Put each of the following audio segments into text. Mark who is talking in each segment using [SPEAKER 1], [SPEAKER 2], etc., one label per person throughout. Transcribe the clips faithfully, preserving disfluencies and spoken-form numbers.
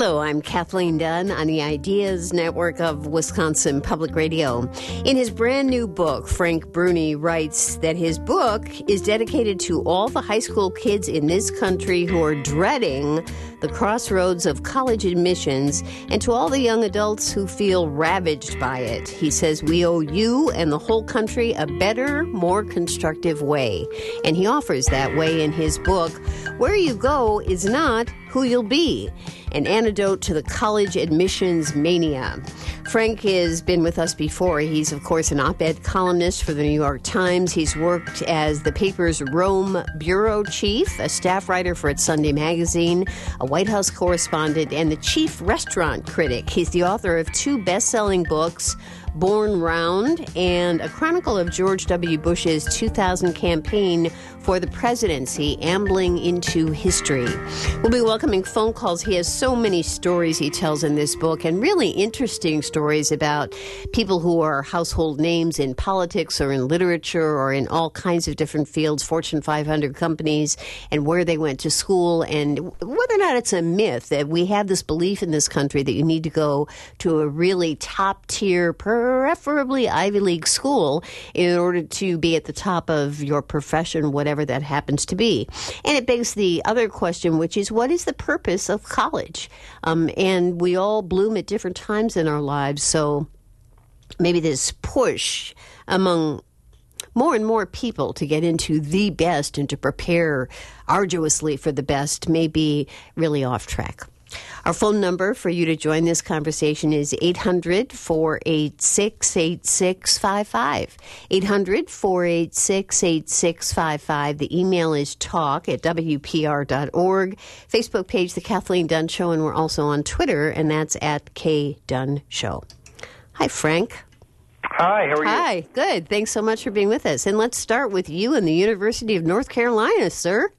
[SPEAKER 1] Hello, I'm Kathleen Dunn on the Ideas Network of Wisconsin Public Radio. In his brand new book, Frank Bruni writes that his book is dedicated to all the high school kids in this country who are dreading the crossroads of college admissions and to all the young adults who feel ravaged by it. He says we owe you and the whole country a better, more constructive way. And he offers that way in his book, Where You Go Is Not Who You'll Be, an antidote to the college admissions mania. Frank has been with us before. He's, of course, an op-ed columnist for the New York Times. He's worked as the paper's Rome bureau chief, a staff writer for its Sunday magazine, a White House correspondent, and the chief restaurant critic. He's the author of two best-selling books, Born Round and a chronicle of George W. Bush's two thousand campaign for the presidency, Ambling into History. We'll be welcoming phone calls. He has so many stories he tells in this book, and really interesting stories about people who are household names in politics or in literature or in all kinds of different fields, Fortune five hundred companies, and where they went to school, and whether or not it's a myth that we have this belief in this country that you need to go to a really top-tier, preferably Ivy League school in order to be at the top of your profession, whatever that happens to be. And it begs the other question, which is, what is the purpose of college? Um, and we all bloom at different times in our lives, so maybe this push among more and more people to get into the best and to prepare arduously for the best may be really off track. Our phone number for you to join this conversation is eight hundred, four eight six, eight six five five. eight hundred, four eight six, eight six five five. The email is talk at W P R dot org. Facebook page, The Kathleen Dunn Show, and we're also on Twitter, and that's at K Dunn Show. Hi, Frank.
[SPEAKER 2] Hi, how are you?
[SPEAKER 1] Hi, good. Thanks so much for being with us. And let's start with you and the University of North Carolina, sir.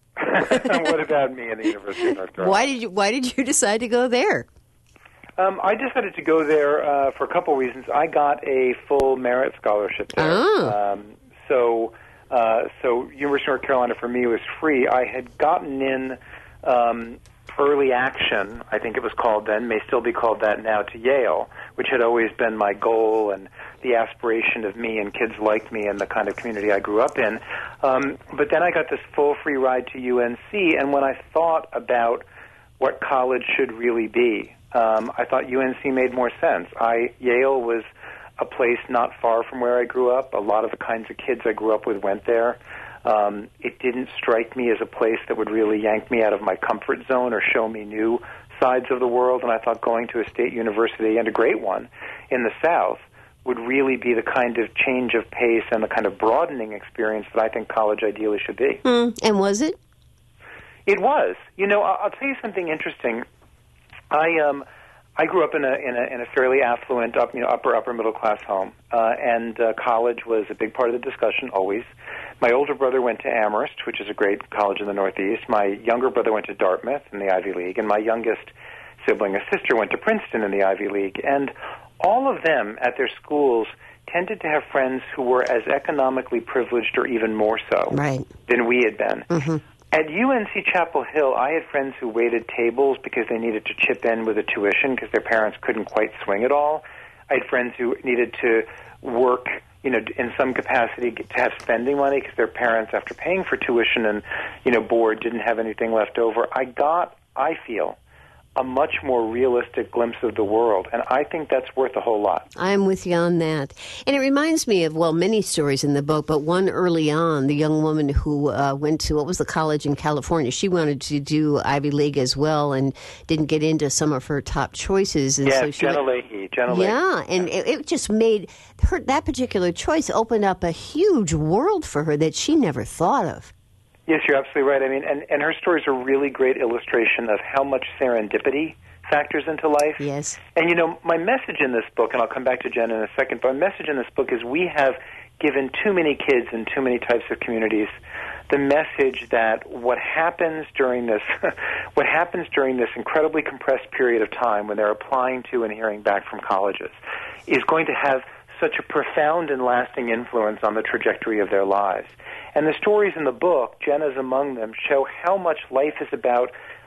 [SPEAKER 2] What about me and the University of North Carolina?
[SPEAKER 1] Why did you Why did you decide to go there?
[SPEAKER 2] Um, I decided to go there uh, for a couple of reasons. I got a full merit scholarship there.
[SPEAKER 1] Oh.
[SPEAKER 2] Um, so, uh, so University of North Carolina for me was free. I had gotten in um, early action, I think it was called then, may still be called that now, to Yale, which had always been my goal and the aspiration of me and kids like me and the kind of community I grew up in. Um, but then I got this full free ride to U N C, and when I thought about what college should really be, um, I thought U N C made more sense. I Yale was a place not far from where I grew up. A lot of the kinds of kids I grew up with went there. Um, it didn't strike me as a place that would really yank me out of my comfort zone or show me new sides of the world, and I thought going to a state university, and a great one, in the South would really be the kind of change of pace and the kind of broadening experience that I think college ideally should be.
[SPEAKER 1] Mm, and was it?
[SPEAKER 2] It was. You know, I'll, I'll tell you something interesting. I um, I grew up in a in a, in a fairly affluent, up you know, upper upper middle class home, uh, and uh, college was a big part of the discussion always. My older brother went to Amherst, which is a great college in the Northeast. My younger brother went to Dartmouth in the Ivy League, and my youngest sibling, a sister, went to Princeton in the Ivy League. And all of them at their schools tended to have friends who were as economically privileged or even more so
[SPEAKER 1] right.
[SPEAKER 2] than we had been.
[SPEAKER 1] Mm-hmm.
[SPEAKER 2] At U N C Chapel Hill, I had friends who waited tables because they needed to chip in with a tuition because their parents couldn't quite swing it all. I had friends who needed to work, you know, in some capacity to have spending money because their parents, after paying for tuition and, you know, board, didn't have anything left over. I got, I feel, a much more realistic glimpse of the world, and I think that's worth a whole lot.
[SPEAKER 1] I'm with you on that. And it reminds me of, well, many stories in the book, but one early on, the young woman who uh, went to, what was the college in California? She wanted to do Ivy League as well and didn't get into some of her top choices. And
[SPEAKER 2] yes,
[SPEAKER 1] so she
[SPEAKER 2] Jenna
[SPEAKER 1] went,
[SPEAKER 2] Leahy. Jenna Leahy.
[SPEAKER 1] Yeah, and it, it just made her, that particular choice opened up a huge world for her that she never thought of.
[SPEAKER 2] Yes, you're absolutely right. I mean, and, and her stories are a really great illustration of how much serendipity factors into life.
[SPEAKER 1] Yes.
[SPEAKER 2] And, you know, my message in this book, and I'll come back to Jen in a second, but my message in this book is we have given too many kids in too many types of communities the message that what happens during this what happens during this incredibly compressed period of time when they're applying to and hearing back from colleges is going to have such a profound and lasting influence on the trajectory of their lives. And the stories in the book, Jenna's among them, show how much life is about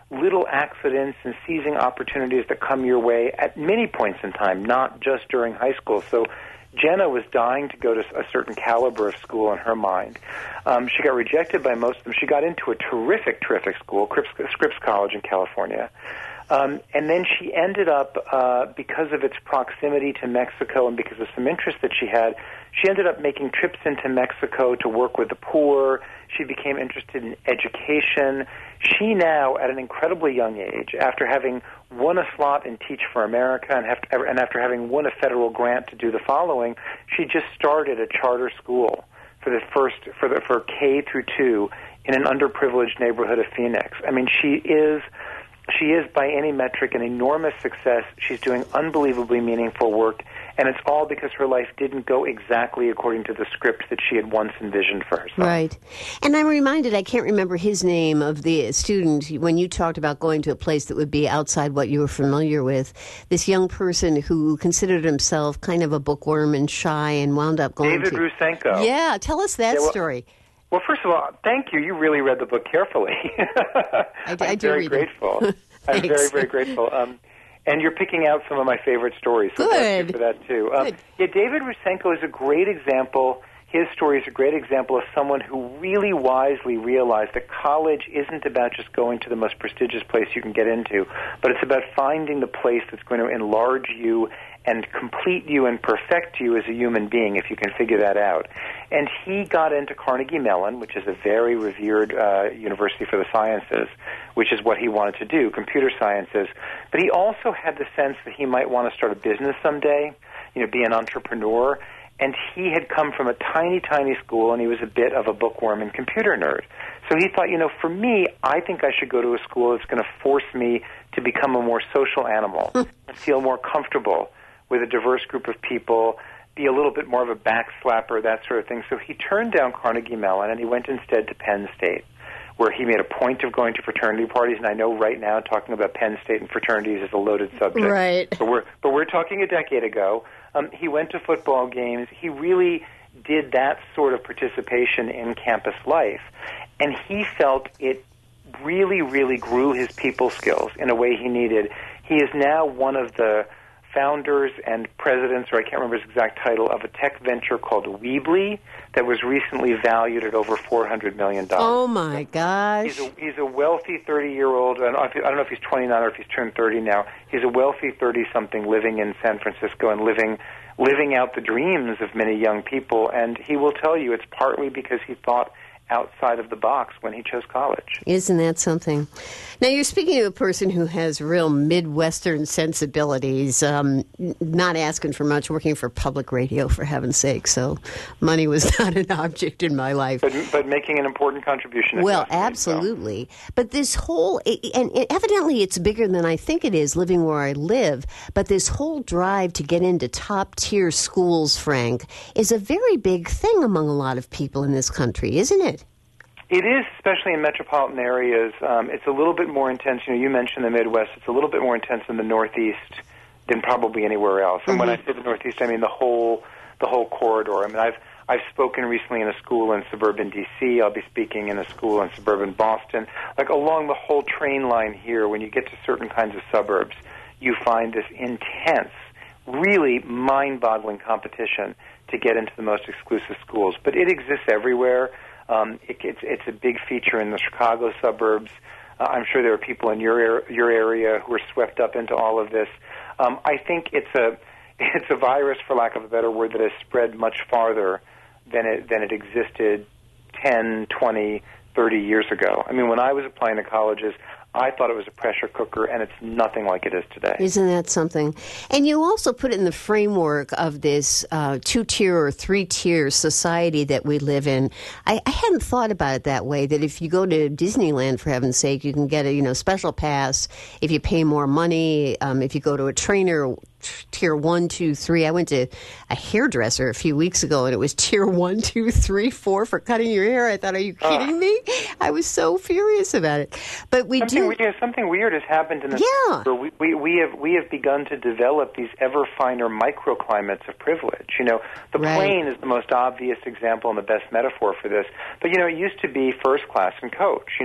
[SPEAKER 2] little accidents and seizing opportunities that come your way at many points in time, not just during high school. So Jenna was dying to go to a certain caliber of school in her mind. Um, she got rejected by most of them. She got into a terrific, terrific school, Scripps, Scripps College in California. Um, and then she ended up, uh, because of its proximity to Mexico and because of some interest that she had, she ended up making trips into Mexico to work with the poor. She became interested in education. She now, at an incredibly young age, after having won a slot in Teach for America and, have to, and after having won a federal grant to do the following, she just started a charter school for the first for the for K through two in an underprivileged neighborhood of Phoenix. I mean, she is. She is, by any metric, an enormous success. She's doing unbelievably meaningful work, and it's all because her life didn't go exactly according to the script that she had once envisioned for herself.
[SPEAKER 1] Right. And I'm reminded, I can't remember his name, of the student, when you talked about going to a place that would be outside what you were familiar with, this young person who considered himself kind of a bookworm and shy and wound up going
[SPEAKER 2] David
[SPEAKER 1] to...
[SPEAKER 2] David Rusenko.
[SPEAKER 1] Yeah, tell us that
[SPEAKER 2] yeah, well,
[SPEAKER 1] story.
[SPEAKER 2] Well, first of all, thank you. You really read the book carefully.
[SPEAKER 1] I, I
[SPEAKER 2] I'm
[SPEAKER 1] do
[SPEAKER 2] very
[SPEAKER 1] read
[SPEAKER 2] grateful. I'm very, very grateful. Um, and you're picking out some of my favorite stories, so
[SPEAKER 1] Good.
[SPEAKER 2] thank you for that, too. Um, yeah, David Rusenko is a great example. His story is a great example of someone who really wisely realized that college isn't about just going to the most prestigious place you can get into, but it's about finding the place that's going to enlarge you and complete you and perfect you as a human being, if you can figure that out. And he got into Carnegie Mellon, which is a very revered uh, university for the sciences, which is what he wanted to do, computer sciences. But he also had the sense that he might want to start a business someday, you know, be an entrepreneur. And he had come from a tiny, tiny school, and he was a bit of a bookworm and computer nerd. So he thought, you know, for me, I think I should go to a school that's going to force me to become a more social animal and feel more comfortable with a diverse group of people, be a little bit more of a backslapper, that sort of thing. So he turned down Carnegie Mellon, and he went instead to Penn State, where he made a point of going to fraternity parties. And I know right now talking about Penn State and fraternities is a loaded subject.
[SPEAKER 1] Right.
[SPEAKER 2] But we're, but we're talking a decade ago. Um, he went to football games. He really did that sort of participation in campus life. And he felt it really, really grew his people skills in a way he needed. He is now one of the founders and presidents, or I can't remember his exact title, of a tech venture called Weebly that was recently valued at over four hundred million dollars.
[SPEAKER 1] Oh, my gosh.
[SPEAKER 2] He's a, he's a wealthy thirty-year-old. I don't know if, I don't know if he's twenty-nine or if he's turned thirty now. He's a wealthy thirty-something living in San Francisco and living living out the dreams of many young people. And he will tell you it's partly because he thought outside of the box when he chose college.
[SPEAKER 1] Isn't that something? Now, you're speaking to a person who has real Midwestern sensibilities, um, not asking for much, working for public radio, for heaven's sake, so money was not an object in my life.
[SPEAKER 2] But, but making an important contribution.
[SPEAKER 1] Well, absolutely. So. But this whole, and evidently it's bigger than I think it is, living where I live, but this whole drive to get into top-tier schools, Frank, is a very big thing among a lot of people in this country, isn't it?
[SPEAKER 2] It is, especially in metropolitan areas. Um, it's a little bit more intense. You know, you mentioned the Midwest. It's a little bit more intense in the Northeast than probably anywhere else. And mm-hmm. when I say the Northeast, I mean the whole the whole corridor. I mean, I've I've spoken recently in a school in suburban D C. I'll be speaking in a school in suburban Boston. Like along the whole train line here, when you get to certain kinds of suburbs, you find this intense, really mind-boggling competition to get into the most exclusive schools. But it exists everywhere. Um, it, it's, it's a big feature in the Chicago suburbs. Uh, I'm sure there are people in your your area who are swept up into all of this. Um, I think it's a it's a virus, for lack of a better word, that has spread much farther than it than it existed ten, twenty, thirty years ago. I mean, when I was applying to colleges, I thought it was a pressure cooker, and it's nothing like it is today.
[SPEAKER 1] Isn't that something? And you also put it in the framework of this uh, two-tier or three-tier society that we live in. I, I hadn't thought about it that way, that if you go to Disneyland, for heaven's sake, you can get a you know special pass if you pay more money. Um, if you go to a trainer, tier one, two, three. I went to a hairdresser a few weeks ago, and it was tier one, two, three, four for cutting your hair. I thought, are you kidding uh, me? I was so furious about it. But we
[SPEAKER 2] something,
[SPEAKER 1] do.
[SPEAKER 2] Yeah, something weird has happened in this.
[SPEAKER 1] Yeah.
[SPEAKER 2] Where we, we, we have we have begun to develop these ever finer microclimates of privilege. You know, the
[SPEAKER 1] right.
[SPEAKER 2] plane is the most obvious example and the best metaphor for this. But you know, it used to be first class and coach. You know,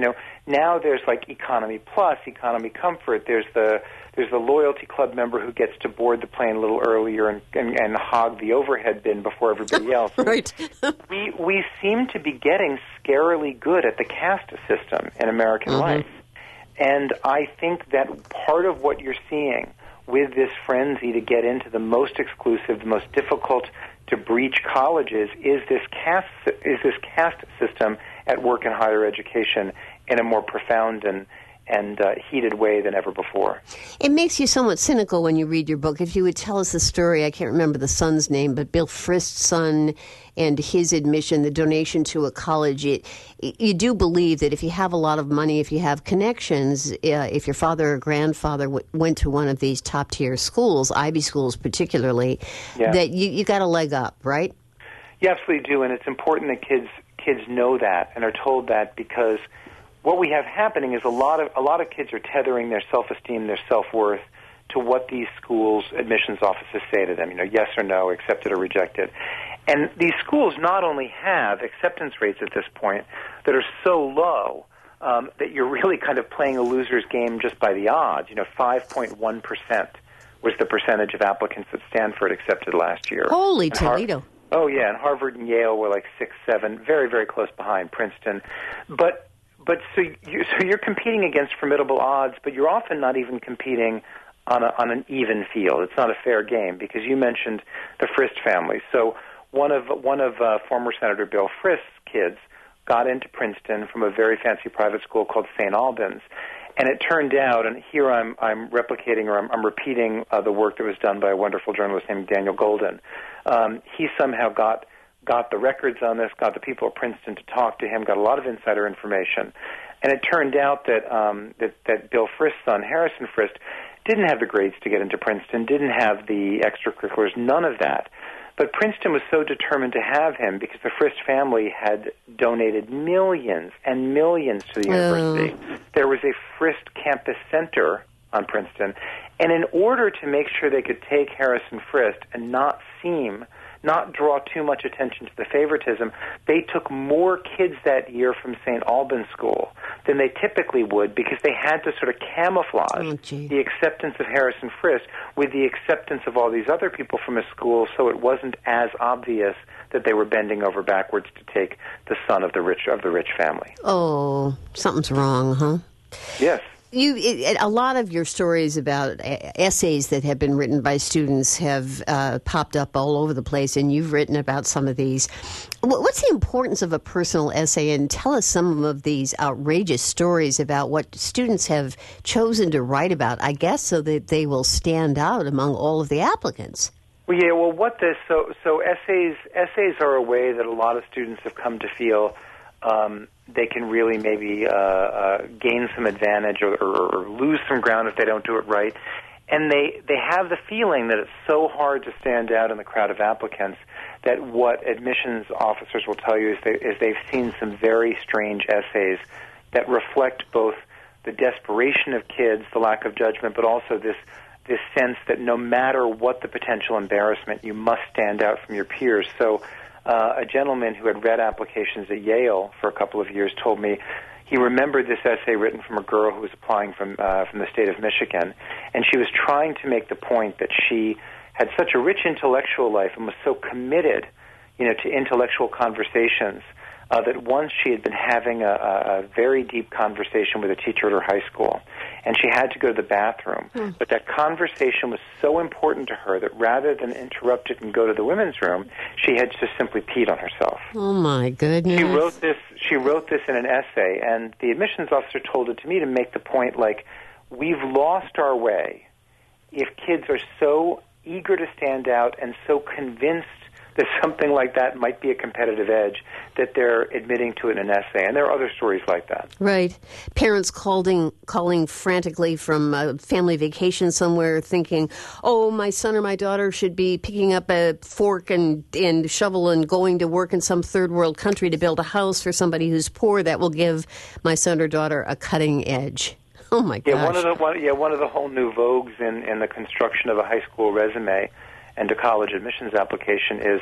[SPEAKER 2] Now there's like Economy Plus, Economy Comfort. There's the there's the loyalty club member who gets to board the plane a little earlier and, and, and hog the overhead bin before everybody else.
[SPEAKER 1] Right.
[SPEAKER 2] we we seem to be getting scarily good at the caste system in American mm-hmm. life. And I think that part of what you're seeing with this frenzy to get into the most exclusive, the most difficult to breach colleges is this caste is this caste system at work in higher education in a more profound and and uh, heated way than ever before.
[SPEAKER 1] It makes you somewhat cynical when you read your book. If you would tell us the story, I can't remember the son's name, but Bill Frist's son and his admission, the donation to a college, it, you do believe that if you have a lot of money, if you have connections, uh, if your father or grandfather w- went to one of these top-tier schools, Ivy schools particularly, yeah. that you, you got a leg up, right?
[SPEAKER 2] You absolutely do, and it's important that kids kids know that and are told that, because what we have happening is a lot of a lot of kids are tethering their self-esteem, their self-worth to what these schools' admissions offices say to them, you know, yes or no, accepted or rejected. And these schools not only have acceptance rates at this point that are so low um, that you're really kind of playing a loser's game just by the odds. You know, five point one percent was the percentage of applicants at Stanford accepted last year.
[SPEAKER 1] Holy Toledo.
[SPEAKER 2] Har- oh, yeah, and Harvard and Yale were like six, seven, very, very close behind Princeton. But But so, you, so you're competing against formidable odds, but you're often not even competing on, a, on an even field. It's not a fair game, because you mentioned the Frist family. So one of one of uh, former Senator Bill Frist's kids got into Princeton from a very fancy private school called Saint Albans, and it turned out, and here I'm I'm replicating or I'm, I'm repeating uh, the work that was done by a wonderful journalist named Daniel Golden. Um, he somehow got. got the records on this, got the people at Princeton to talk to him, got a lot of insider information. And it turned out that um, that, that Bill Frist's son, Harrison Frist, didn't have the grades to get into Princeton, didn't have the extracurriculars, none of that. But Princeton was so determined to have him because the Frist family had donated millions and millions to the university. Oh. There was a Frist campus center on Princeton. And in order to make sure they could take Harrison Frist and not seem not draw too much attention to the favoritism, they took more kids that year from Saint Albans School than they typically would, because they had to sort of camouflage
[SPEAKER 1] oh,
[SPEAKER 2] the acceptance of Harrison Frist with the acceptance of all these other people from his school, so it wasn't as obvious that they were bending over backwards to take the son of the rich of the rich family.
[SPEAKER 1] Oh, something's wrong, huh?
[SPEAKER 2] Yes.
[SPEAKER 1] You, it, a lot of your stories about essays that have been written by students have uh, popped up all over the place, and you've written about some of these. What's the importance of a personal essay? And tell us some of these outrageous stories about what students have chosen to write about, I guess, so that they will stand out among all of the applicants.
[SPEAKER 2] Well, yeah, well, what this, so, so essays, essays are a way that a lot of students have come to feel um, they can really maybe uh, uh, gain some advantage or, or, or lose some ground if they don't do it right. And they, they have the feeling that it's so hard to stand out in the crowd of applicants that what admissions officers will tell you is, they, is they've seen some very strange essays that reflect both the desperation of kids, the lack of judgment, but also this this sense that no matter what the potential embarrassment, you must stand out from your peers. So uh, a gentleman who had read applications at Yale for a couple of years told me he remembered this essay written from a girl who was applying from uh, from the state of Michigan, and she was trying to make the point that she had such a rich intellectual life and was so committed, you know, to intellectual conversations uh, that once she had been having a, a, a very deep conversation with a teacher at her high school, and she had to go to the bathroom. Mm. But that conversation was so important to her that rather than interrupt it and go to the women's room, she had just simply peed on herself.
[SPEAKER 1] Oh, my goodness.
[SPEAKER 2] She wrote this, she wrote this in an essay, and the admissions officer told it to me to make the point, like, we've lost our way if kids are so eager to stand out and so convinced that something like that might be a competitive edge that they're admitting to it in an essay. And there are other stories like that.
[SPEAKER 1] Right. Parents calling calling frantically from a family vacation somewhere thinking, oh, my son or my daughter should be picking up a fork and, and shovel and going to work in some third world country to build a house for somebody who's poor that will give my son or daughter a cutting edge. Oh, my gosh.
[SPEAKER 2] Yeah, one of the, one, yeah, one of the whole new vogues in, in the construction of a high school resume and a college admissions application is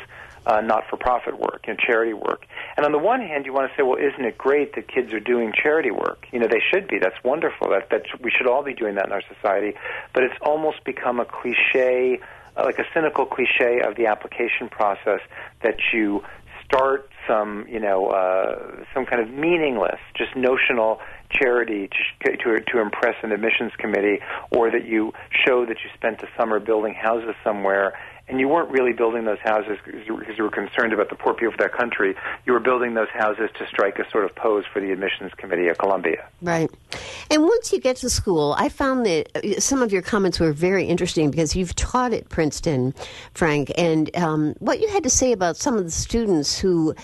[SPEAKER 2] uh, not-for-profit work, you know, charity work. And on the one hand, you want to say, well, isn't it great that kids are doing charity work? You know, they should be. That's wonderful. That, that we should all be doing that in our society. But it's almost become a cliche, uh, like a cynical cliche of the application process that you start some, you know, uh, some kind of meaningless, just notional charity to, to to impress an admissions committee, or that you show that you spent the summer building houses somewhere, and you weren't really building those houses because you, because you were concerned about the poor people of that country. You were building those houses to strike a sort of pose for the admissions committee at Columbia.
[SPEAKER 1] Right. And once you get to school, I found that some of your comments were very interesting because you've taught at Princeton, Frank, and um, what you had to say about some of the students who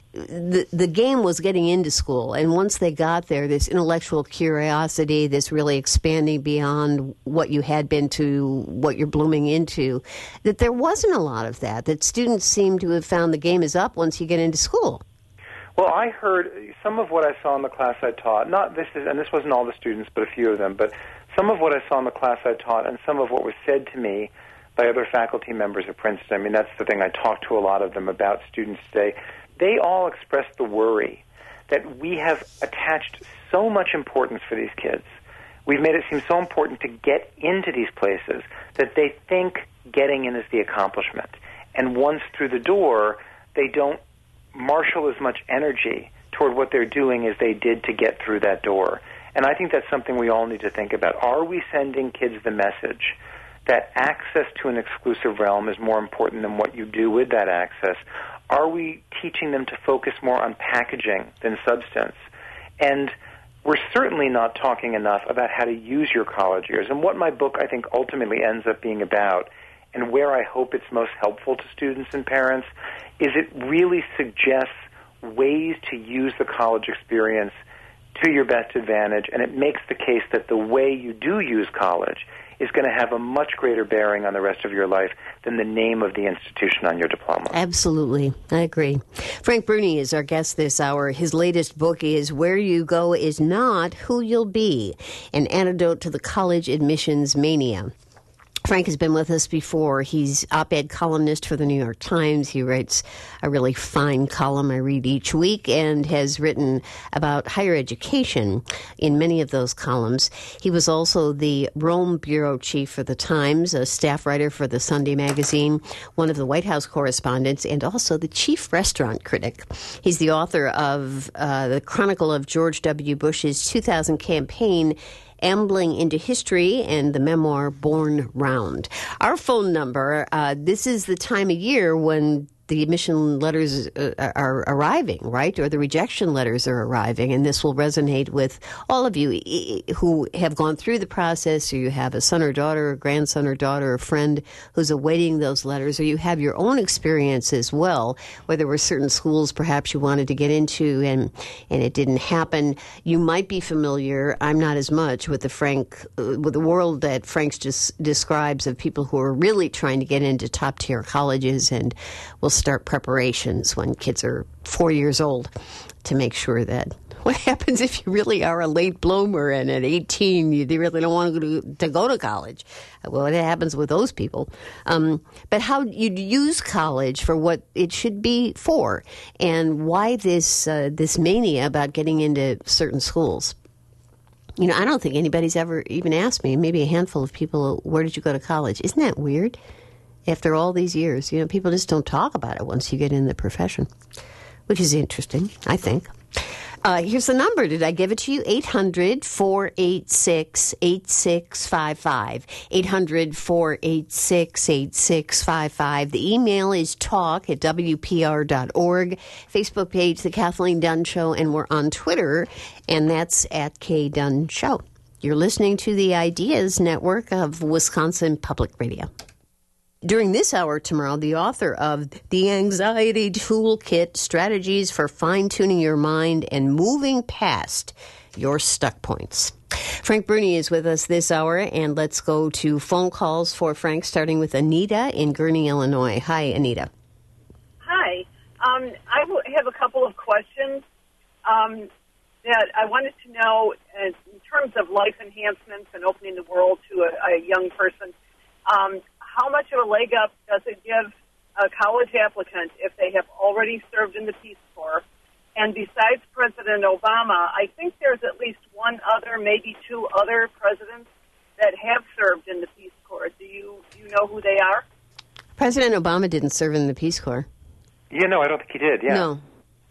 [SPEAKER 1] The the game was getting into school, and once they got there, this intellectual curiosity, this really expanding beyond what you had been to what you're blooming into, that there wasn't a lot of that, that students seem to have found the game is up once you get into school.
[SPEAKER 2] Well, I heard some of what I saw in the class I taught, not this is, and this wasn't all the students, but a few of them, but some of what I saw in the class I taught and some of what was said to me by other faculty members at Princeton. I mean, that's the thing. I talked to a lot of them about students today. They all expressed the worry that we have attached so much importance for these kids. We've made it seem so important to get into these places that they think getting in is the accomplishment. And once through the door, they don't marshal as much energy toward what they're doing as they did to get through that door. And I think that's something we all need to think about. Are we sending kids the message that access to an exclusive realm is more important than what you do with that access? Are we teaching them to focus more on packaging than substance? And we're certainly not talking enough about how to use your college years. And what my book, I think, ultimately ends up being about, and where I hope it's most helpful to students and parents, is it really suggests ways to use the college experience to your best advantage, and it makes the case that the way you do use college is going to have a much greater bearing on the rest of your life than the name of the institution on your diploma.
[SPEAKER 1] Absolutely. I agree. Frank Bruni is our guest this hour. His latest book is Where You Go Is Not Who You'll Be, an antidote to the college admissions mania. Frank has been with us before. He's op-ed columnist for the New York Times. He writes a really fine column I read each week and has written about higher education in many of those columns. He was also the Rome bureau chief for the Times, a staff writer for the Sunday magazine, one of the White House correspondents, and also the chief restaurant critic. He's the author of uh, The Chronicle of George W. Bush's two thousand campaign, Ambling into History, and the memoir Born Round. Our phone number, uh, this is the time of year when the admission letters uh, are arriving, right? Or the rejection letters are arriving, and this will resonate with all of you who have gone through the process, or you have a son or daughter, or grandson or daughter, or friend who's awaiting those letters, or you have your own experience as well, where there were certain schools perhaps you wanted to get into and, and it didn't happen. You might be familiar, I'm not as much, with the Frank, uh, with the world that Frank just describes of people who are really trying to get into top-tier colleges and will start preparations when kids are four years old to make sure that what happens if you really are a late bloomer and at eighteen you really don't want to go to, to, go to college. Well, what happens with those people? Um, but how you use college for what it should be for, and why this uh, this mania about getting into certain schools. You know, I don't think anybody's ever even asked me, maybe a handful of people, where did you go to college? Isn't that weird? After all these years, you know, people just don't talk about it once you get in the profession, which is interesting, I think. Uh, here's the number. Did I give it to you? eight hundred, four eight six, eight six five five. eight hundred, four eight six, eight six five five. The email is talk at W P R dot org. Facebook page, The Kathleen Dunn Show, and we're on Twitter, and that's at K Dunn Show. You're listening to the Ideas Network of Wisconsin Public Radio. During this hour tomorrow, the author of The Anxiety Toolkit, Strategies for Fine-Tuning Your Mind and Moving Past Your Stuck Points. Frank Bruni is with us this hour, and let's go to phone calls for Frank, starting with Anita in Gurnee, Illinois. Hi, Anita.
[SPEAKER 3] Hi. Um, I w- have a couple of questions um, that I wanted to know uh, in terms of life enhancements and opening the world to a, a young person. Um, How much of a leg up does it give a college applicant if they have already served in the Peace Corps. And besides President Obama, I think there's at least one other, maybe two other presidents that have served in the Peace Corps. Do you do you know who they are?
[SPEAKER 1] President Obama didn't serve in the Peace Corps.
[SPEAKER 2] Yeah, no, I don't think he did. Yeah.
[SPEAKER 1] No.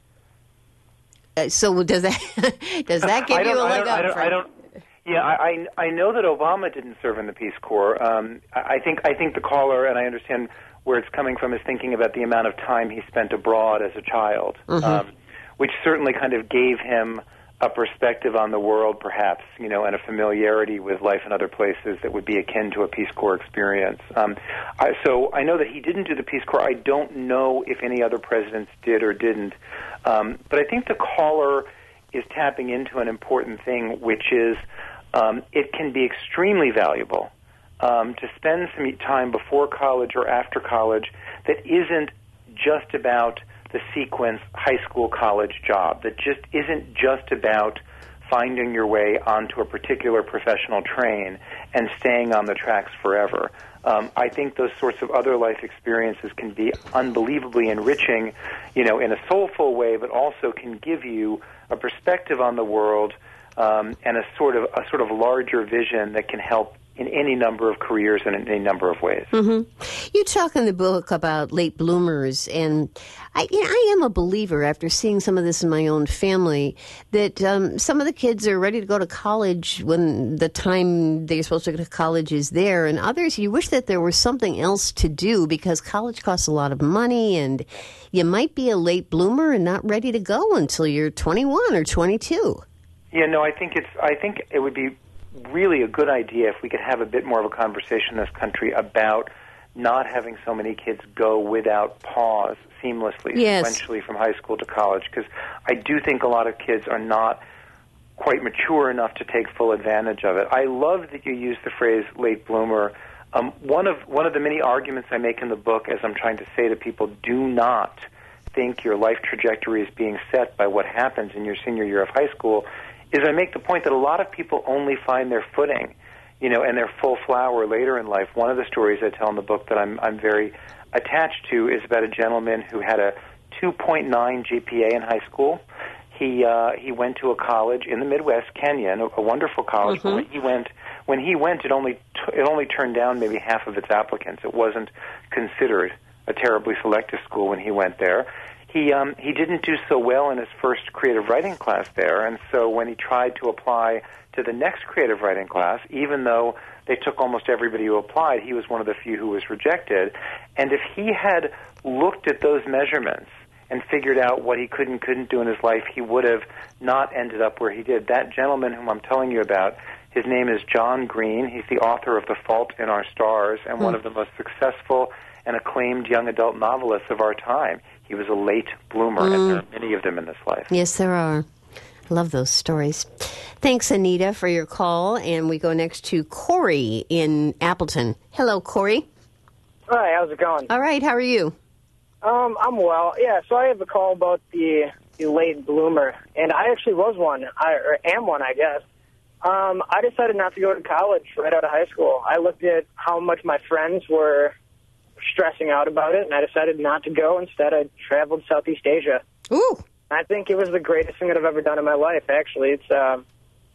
[SPEAKER 1] Uh, so does that does that give you a leg up?
[SPEAKER 2] I don't, I don't, yeah, I I know that Obama didn't serve in the Peace Corps. Um, I think I think the caller, and I understand where it's coming from, is thinking about the amount of time he spent abroad as a child, mm-hmm. um, which certainly kind of gave him a perspective on the world, perhaps, you know, and a familiarity with life in other places that would be akin to a Peace Corps experience. Um, I, so I know that he didn't do the Peace Corps. I don't know if any other presidents did or didn't. Um, but I think the caller is tapping into an important thing, which is um, it can be extremely valuable um, to spend some time before college or after college that isn't just about the sequence high school college job, that just isn't just about finding your way onto a particular professional train and staying on the tracks forever. Um, I think those sorts of other life experiences can be unbelievably enriching, you know, in a soulful way, but also can give you a perspective on the world um, and a sort of a sort of larger vision that can help in any number of careers and in any number of ways.
[SPEAKER 1] Mm-hmm. You talk in the book about late bloomers, and I, you know, I am a believer, after seeing some of this in my own family, that um, some of the kids are ready to go to college when the time they're supposed to go to college is there, and others, you wish that there was something else to do because college costs a lot of money, and you might be a late bloomer and not ready to go until you're twenty-one or twenty-two.
[SPEAKER 2] Yeah, no, I think it's. I think it would be really a good idea if we could have a bit more of a conversation in this country about not having so many kids go without pause seamlessly,
[SPEAKER 1] yes.
[SPEAKER 2] sequentially from high school to college, because I do think a lot of kids are not quite mature enough to take full advantage of it. I love that you use the phrase late bloomer. Um, one of one of the many arguments I make in the book, as I'm trying to say to people, do not think your life trajectory is being set by what happens in your senior year of high school, is I make the point that a lot of people only find their footing, you know, and their full flower later in life. One of the stories I tell in the book that I'm I'm very attached to is about a gentleman who had a two point nine G P A in high school. He uh, he went to a college in the Midwest, Kenyon, a, a wonderful college.
[SPEAKER 1] Mm-hmm.
[SPEAKER 2] But when he went, when he went, it only t- it only turned down maybe half of its applicants. It wasn't considered a terribly selective school when he went there. He um, he didn't do so well in his first creative writing class there, and so when he tried to apply to the next creative writing class, even though they took almost everybody who applied, he was one of the few who was rejected. And if he had looked at those measurements and figured out what he could and couldn't do in his life, he would have not ended up where he did. That gentleman whom I'm telling you about, his name is John Green. He's the author of The Fault in Our Stars and mm. one of the most successful and acclaimed young adult novelists of our time. He was a late bloomer, mm. and there are many of them in this life.
[SPEAKER 1] Yes, there are. I love those stories. Thanks, Anita, for your call. And we go next to Corey in Appleton. Hello, Corey.
[SPEAKER 4] Hi, how's it going?
[SPEAKER 1] All right, how are you?
[SPEAKER 4] Um, I'm well. Yeah, so I have a call about the, the late bloomer, and I actually was one, I, or am one, I guess. Um, I decided not to go to college right out of high school. I looked at how much my friends were stressing out about it, and I decided not to go. Instead, I traveled Southeast Asia.
[SPEAKER 1] Ooh.
[SPEAKER 4] I think it was the greatest thing that I've ever done in my life, actually. It's um,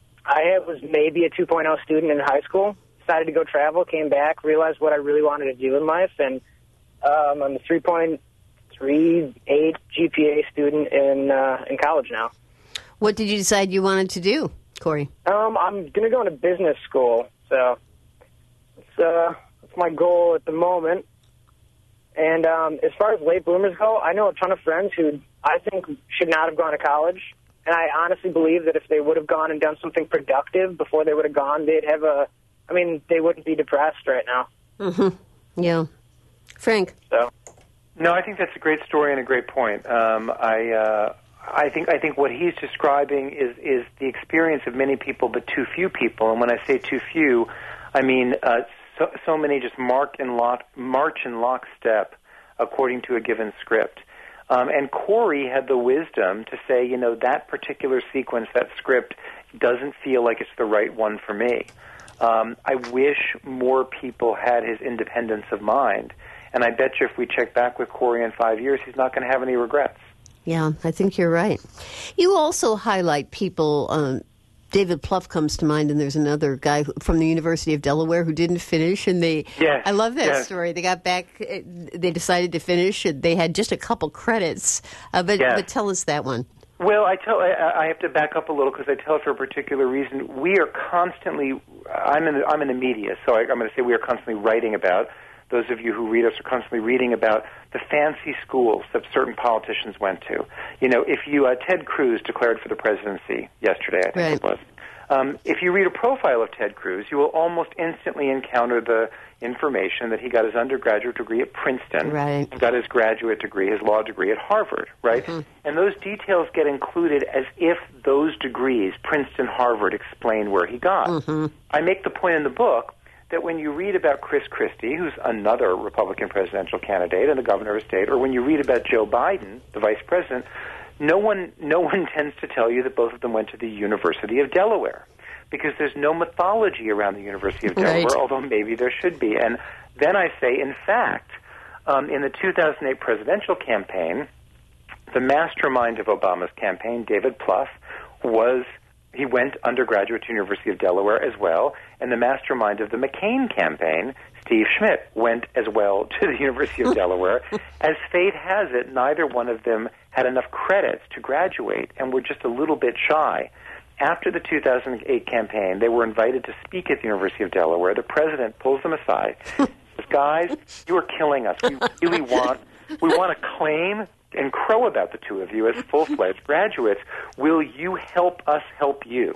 [SPEAKER 4] I was maybe a two point oh student in high school, decided to go travel, came back, realized what I really wanted to do in life, and um, I'm a three point three eight G P A student in uh, in college now.
[SPEAKER 1] What did you decide you wanted to do, Corey?
[SPEAKER 4] Um, I'm going to go into business school, so it's, uh, that's my goal at the moment. And um, as far as late bloomers go, I know a ton of friends who I think should not have gone to college. And I honestly believe that if they would have gone and done something productive before they would have gone, they'd have a, I mean, they wouldn't be depressed right now.
[SPEAKER 1] Mm-hmm. Yeah. Frank?
[SPEAKER 4] So.
[SPEAKER 2] No, I think that's a great story and a great point. Um, I, uh, I think, I think what he's describing is, is the experience of many people, but too few people. And when I say too few, I mean, uh, So, so many just mark in lock, march in lockstep according to a given script. Um, and Corey had the wisdom to say, you know, that particular sequence, that script, doesn't feel like it's the right one for me. Um, I wish more people had his independence of mind And I bet you if we check back with Corey in five years, he's not going to have any regrets.
[SPEAKER 1] Yeah, I think you're right. You also highlight people. Um, David Plouffe comes to mind, and there's another guy who, from the University of Delaware who didn't finish, and they.
[SPEAKER 2] Yes,
[SPEAKER 1] I love that
[SPEAKER 2] yes.
[SPEAKER 1] story. They got back. They decided to finish. They had just a couple credits, uh, but
[SPEAKER 2] yes.
[SPEAKER 1] but tell us that one.
[SPEAKER 2] Well, I tell I, I have to back up a little because I tell it for a particular reason. We are constantly. I'm in the, I'm in the media, so I, I'm going to say we are constantly writing about. Those of you who read us are constantly reading about the fancy schools that certain politicians went to. You know, if you, uh, Ted Cruz declared for the presidency yesterday, I think
[SPEAKER 1] right.
[SPEAKER 2] it was. Um, if you read a profile of Ted Cruz, you will almost instantly encounter the information that he got his undergraduate degree at Princeton,
[SPEAKER 1] right.
[SPEAKER 2] got his graduate degree, his law degree at Harvard, right? Mm-hmm. And those details get included as if those degrees, Princeton, Harvard, explain where he got.
[SPEAKER 1] Mm-hmm.
[SPEAKER 2] I make the point in the book that when you read about Chris Christie, who's another Republican presidential candidate and the governor of a state, or when you read about Joe Biden, the vice president, no one no one tends to tell you that both of them went to the University of Delaware, because there's no mythology around the University of Delaware,
[SPEAKER 1] right.
[SPEAKER 2] although maybe there should be. And then I say, in fact, um, in the two thousand eight presidential campaign, the mastermind of Obama's campaign, David Plouffe, was... He went undergraduate to University of Delaware as well, and the mastermind of the McCain campaign, Steve Schmidt, went as well to the University of Delaware. As fate has it, neither one of them had enough credits to graduate and were just a little bit shy. After the two thousand eight campaign, they were invited to speak at the University of Delaware. The president pulls them aside. Says, guys, you are killing us. We really want, we want to claim and crow about the two of you as full-fledged graduates. Will you help us help you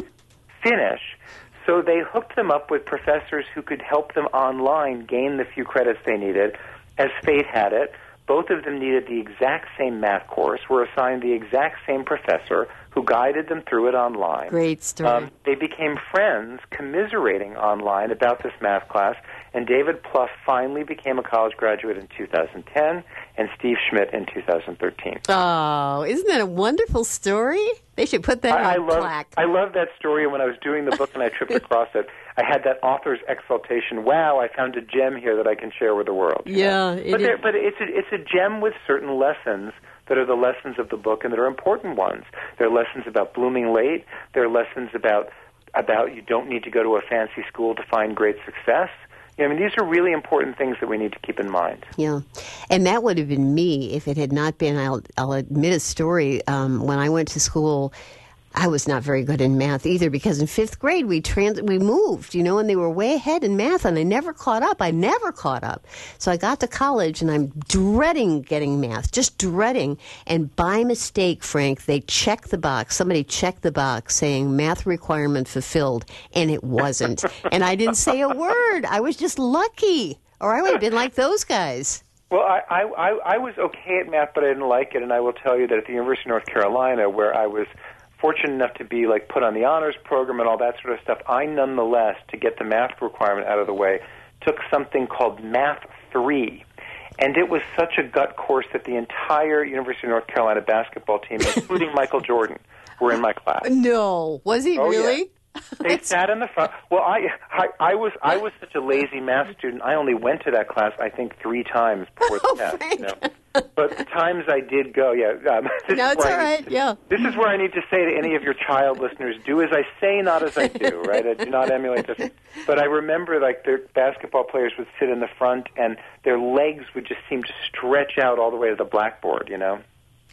[SPEAKER 2] finish? So they hooked them up with professors who could help them online gain the few credits they needed. As fate had it, both of them needed the exact same math course, were assigned the exact same professor who guided them through it online.
[SPEAKER 1] Great story. Um,
[SPEAKER 2] they became friends, commiserating online about this math class, and David Plouffe finally became a college graduate in two thousand ten, and Steve Schmidt in two thousand thirteen.
[SPEAKER 1] Oh, isn't that a wonderful story? They should put that
[SPEAKER 2] I,
[SPEAKER 1] on
[SPEAKER 2] I
[SPEAKER 1] a
[SPEAKER 2] love,
[SPEAKER 1] plaque.
[SPEAKER 2] I love that story, and when I was doing the book and I tripped across it, I had that author's exultation. Wow, I found a gem here that I can share with the world.
[SPEAKER 1] Yeah, it
[SPEAKER 2] but,
[SPEAKER 1] is.
[SPEAKER 2] there, but it's a, it's a gem with certain lessons that are the lessons of the book, and that are important ones. There are lessons about blooming late. There are lessons about about you don't need to go to a fancy school to find great success. I mean, these are really important things that we need to keep in mind.
[SPEAKER 1] Yeah, and that would have been me if it had not been. I'll, I'll admit a story. Um, when I went to school, I was not very good in math either, because in fifth grade we trans we moved, you know, and they were way ahead in math, and I never caught up. I never caught up. So I got to college, and I'm dreading getting math, just dreading. And by mistake, Frank, they checked the box. Somebody checked the box saying math requirement fulfilled, and it wasn't. And I didn't say a word. I was just lucky, or I would have been like those guys.
[SPEAKER 2] Well, I, I, I was okay at math, but I didn't like it, and I will tell you that at the University of North Carolina, where I was fortunate enough to be like put on the honors program and all that sort of stuff, I nonetheless, to get the math requirement out of the way, took something called Math three. And it was such a gut course that the entire University of North Carolina basketball team, including Michael Jordan, were in my class.
[SPEAKER 1] No. Was he
[SPEAKER 2] oh,
[SPEAKER 1] really?
[SPEAKER 2] Yeah. They sat in the front. Well, I, I I was I was such a lazy math student. I only went to that class, I think, three times before the
[SPEAKER 1] oh,
[SPEAKER 2] test.
[SPEAKER 1] Frank.
[SPEAKER 2] You know? But the times I did go, yeah. Um,
[SPEAKER 1] no, it's all right.
[SPEAKER 2] To,
[SPEAKER 1] yeah.
[SPEAKER 2] This is where I need to say to any of your child listeners: do as I say, not as I do. Right? I do not emulate this. But I remember, like, the basketball players would sit in the front, and their legs would just seem to stretch out all the way to the blackboard. You know.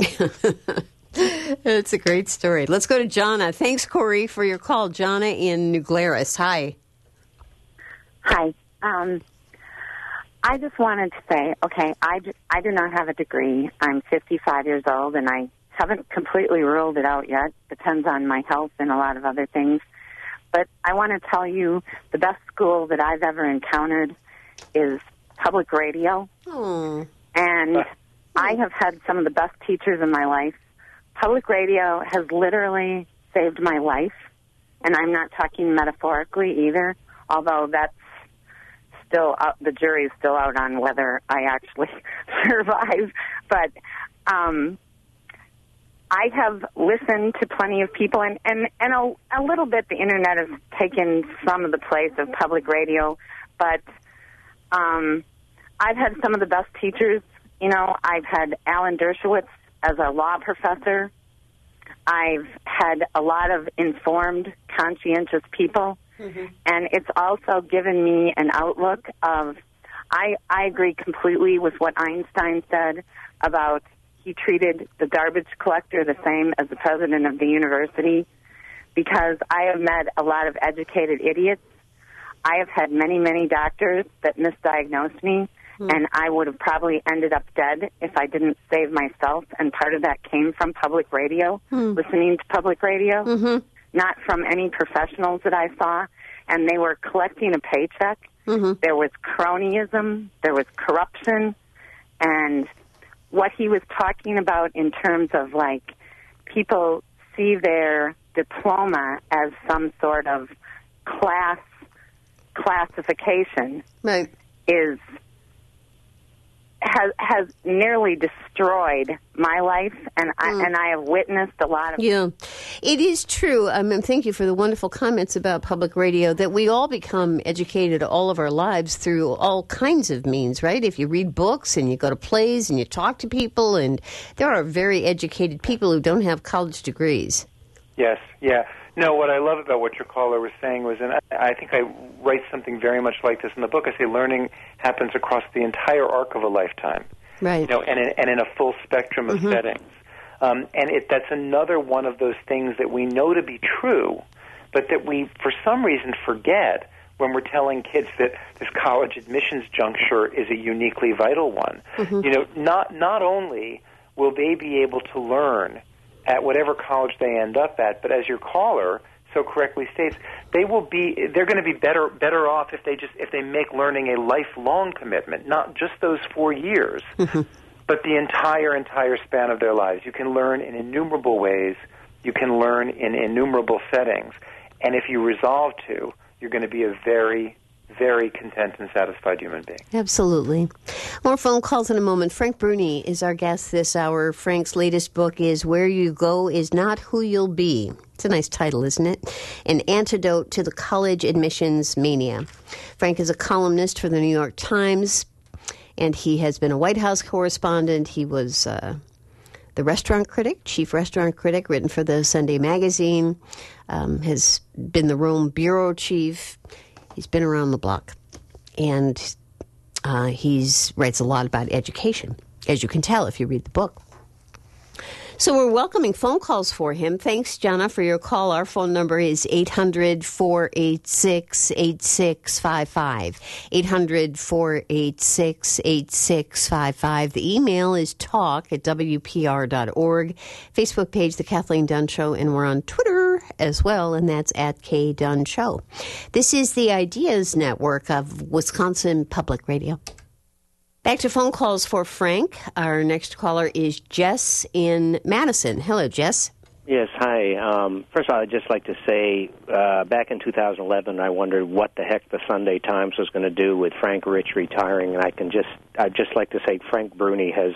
[SPEAKER 1] It's a great story. Let's go to Jonna. Thanks, Corey, for your call. Jonna in New Glarus. Hi.
[SPEAKER 5] Hi. Um, I just wanted to say, okay, I, do, I do not have a degree. I'm fifty-five years old, and I haven't completely ruled it out yet. Depends on my health and a lot of other things. But I want to tell you the best school that I've ever encountered is public radio.
[SPEAKER 1] Oh.
[SPEAKER 5] And I have had some of the best teachers in my life. Public radio has literally saved my life, and I'm not talking metaphorically either, although that's still out, the jury is still out on whether I actually survive. But um, I have listened to plenty of people, and, and, and a, a little bit the Internet has taken some of the place of public radio, but um, I've had some of the best teachers. You know, I've had Alan Dershowitz as a law professor. I've had a lot of informed, conscientious people. Mm-hmm. And it's also given me an outlook of, I, I agree completely with what Einstein said about he treated the garbage collector the same as the president of the university, because I have met a lot of educated idiots. I have had many, many doctors that misdiagnosed me, mm. and I would have probably ended up dead if I didn't save myself, and part of that came from public radio, mm. listening to public radio, mm-hmm. not from any professionals that I saw, and they were collecting a paycheck. Mm-hmm. There was cronyism, there was corruption, and what he was talking about in terms of, like, people see their diploma as some sort of class classification, right, is has has nearly destroyed my life, and I, mm. and I have witnessed a lot of.
[SPEAKER 1] Yeah, it is true. I mean, thank you for the wonderful comments about public radio. That we all become educated all of our lives through all kinds of means, right? If you read books and you go to plays and you talk to people, and there are very educated people who don't have college degrees.
[SPEAKER 2] Yes. Yeah. No, what I love about what your caller was saying was, and I think I write something very much like this in the book, I say learning happens across the entire arc of a lifetime. Right. You know, and in, and in a full spectrum of mm-hmm. settings. Um, and it, that's another one of those things that we know to be true, but that we, for some reason, forget when we're telling kids that this college admissions juncture is a uniquely vital one. Mm-hmm. You know, not not only will they be able to learn at whatever college they end up at, but as your caller so correctly states, they will be they're going to be better better off if they just if they make learning a lifelong commitment, not just those four years, mm-hmm. but the entire entire span of their lives. You can learn in innumerable ways. You can learn in innumerable settings, and if you resolve to, you're going to be a very very content and satisfied human being.
[SPEAKER 1] Absolutely. More phone calls in a moment. Frank Bruni is our guest this hour. Frank's latest book is Where You Go Is Not Who You'll Be. It's a nice title, isn't it? An antidote to the college admissions mania. Frank is a columnist for the New York Times, and he has been a White House correspondent. He was uh, the restaurant critic, chief restaurant critic, written for the Sunday Magazine, um, has been the Rome bureau chief. He's been around the block, and uh, he's writes a lot about education, as you can tell if you read the book. So we're welcoming phone calls for him. Thanks, Jana, for your call. Our phone number is eight hundred, four eight six, eight six five five, eight hundred, four eight six, eight six five five. The email is talk at w p r dot org. Facebook page, The Kathleen Dunn Show, and we're on Twitter as well, and that's at K Dunn Show. This is the Ideas Network of Wisconsin Public Radio. Back to phone calls for Frank. Our next caller is Jess in Madison. Hello, Jess.
[SPEAKER 6] Yes, hi. Um, first of all, I'd just like to say, uh, back in two thousand eleven, I wondered what the heck the Sunday Times was going to do with Frank Rich retiring, and I can just, I'd just like to say Frank Bruni has